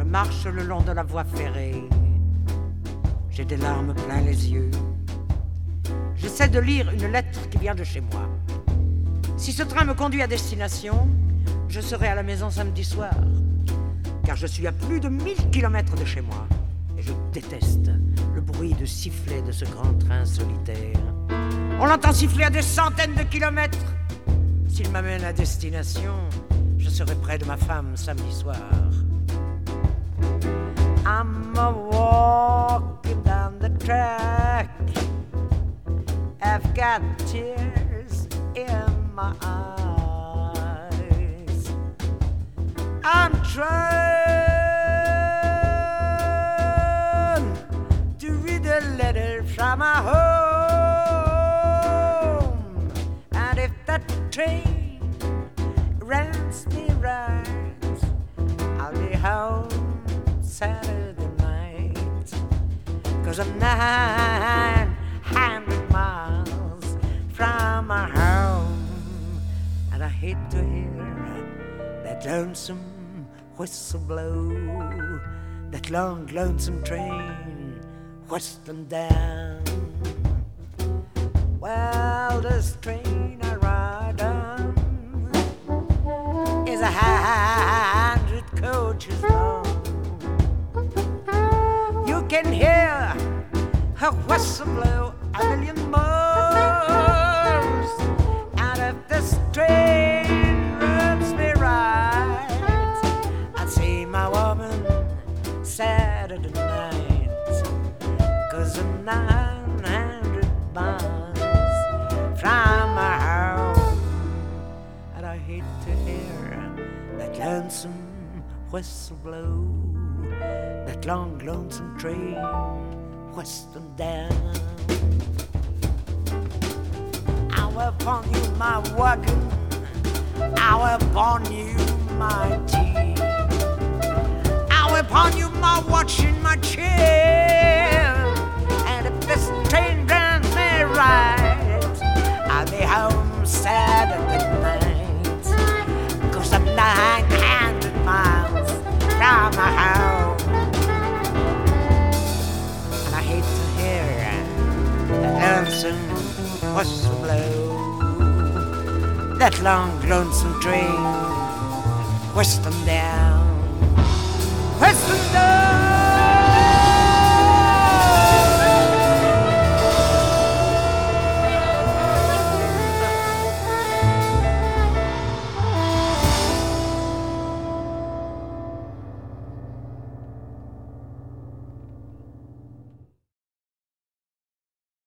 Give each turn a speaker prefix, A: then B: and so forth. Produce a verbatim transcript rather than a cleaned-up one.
A: marche le long de la voie ferrée. J'ai des larmes plein les yeux. J'essaie de lire une lettre qui vient de chez moi. Si ce train me conduit à destination, je serai à la maison samedi soir, car je suis à plus de mille kilomètres de chez moi et je déteste le bruit de sifflet de ce grand train solitaire. On l'entend siffler à des centaines de kilomètres. S'il m'amène à destination, je serai près de ma femme samedi soir. I'm a walking down the track. I've got tears in my eyes. I'm trying to read a letter from my home. And if that train runs me right, I'll be home Saturday night. 'Cause I'm nine hundred miles from my home, and I hate to hear that lonesome whistle blow, that long lonesome train whistling down. Well, this train I ride on is a hundred coaches long. You can hear her whistle blow a million miles, and if this train runs me right, I'll see my woman Saturday night. 'Cause I'm nine hundred miles from my home, and I hate to hear that lonesome whistle blow, that long lonesome train whistling down. I will pawn you my wagon, I will pawn you my tea, I will pawn you my watch and my chair. And if this train runs me right, I'll be home Saturday night. 'Cause I'm nine hundred miles from my home, and I hate to hear that lonesome whistle blow, that long lonesome train whistling down, whistling down.